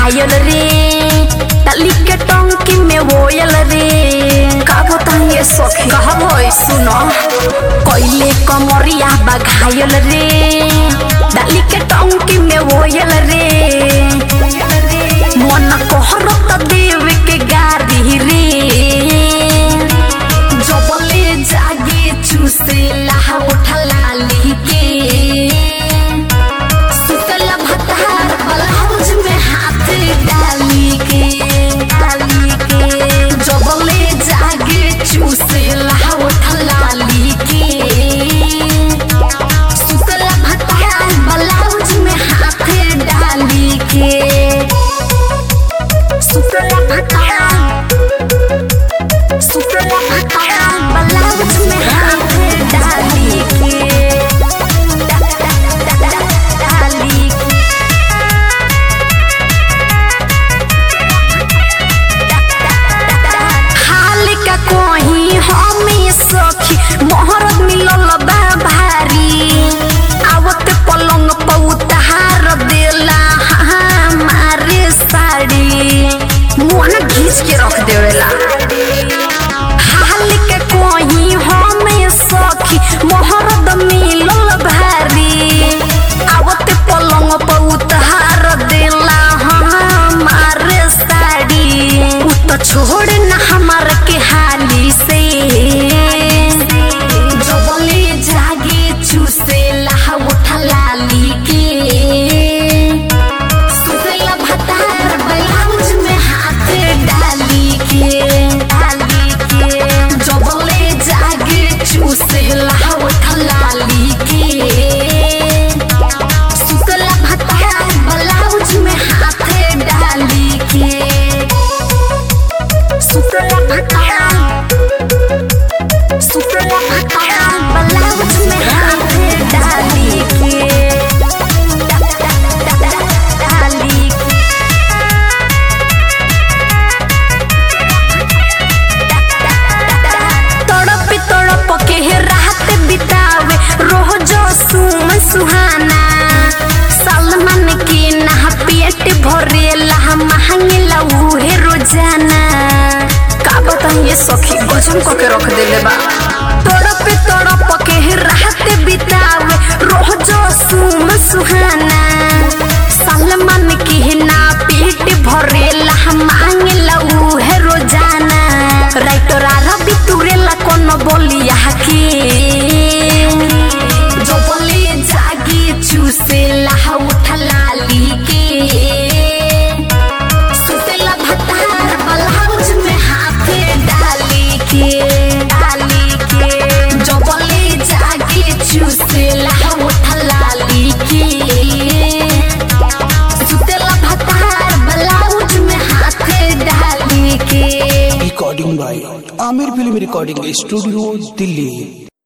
घायल रे, डाली के टंकी में वोयल रे। का बताइए सखी कहबो सुनो, कोइले कमरिया बा घायल रे, डाली के टंकी में वोयल रे। मन कहरत देव के गारी रे, जबले जागे चूसे लाहा उठला लिके। सुतला भतार ब्लाउज में हाथ डाली के, जबले जागे चूसे लाहा उठला लिके। सुतला भतार ब्लाउज में हाथ डाली के, सुतला भतार ब्लाउज में हाथ डाली के, डाली के। हाल का कोही हमें सखी मोहरत मिलल बा भारी। आवत पलंग पउतार देला हमारे साड़ी, मुहना घींच के रख देवेला। हाल के कोही हमें सखी मोहरत मिलल भारी। आवत पलंग पउतार देला हमारे साड़ी, उ तो छोड़ ना हमार के हाली से। जबले जागे चूसे लाहा उठला लिके। सुतला भतार ब्लाउज में हाथ डाली के, जबले जागे चूसे लाहा उठला लिके। सुतला भतार ब्लाउज में हाथ डाली के, सुतला भतार ब्लाउज में हाथ डाली के, डाली के। तड़प तड़प के रात बितावे रोज सुम सुहाना। सलमान के ना पेट भरेला महंगेला उहे रोजाना। का बताइए सखी गजन को के रख देले बा। तड़प तड़प के रात बितावे रोज सुम सुहाना। सलमान के ना पेट भरेला महंगेला उहे रोजाना। राइटर रवि तुरेला कोन बोलिया के, जबले जागे चूसे लाहा उठला लिके। सुतला भतार ब्लाउज में हाथ डाली के, जबले जागे चूसे लाहा उठला लिके। सुतला भतार ब्लाउज में हाथ डाली के। Recording by Aamir film recording studio Delhi.